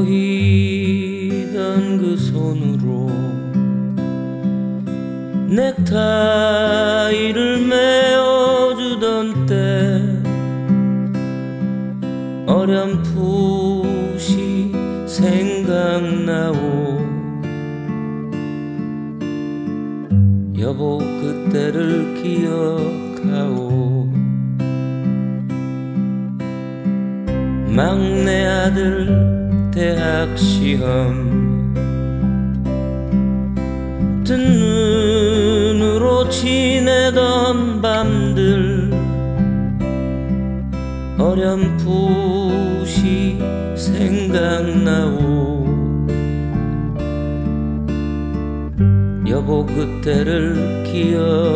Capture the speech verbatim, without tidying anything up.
보이던 그 손으로 넥타이를 메어주던 때 어렴풋이 생각나오. 여보 그때를 기억하오. 막내 아들 대학 시험 뜬 눈으로 지내던 밤들 어렴풋이 생각나오. 여보 그때를 기억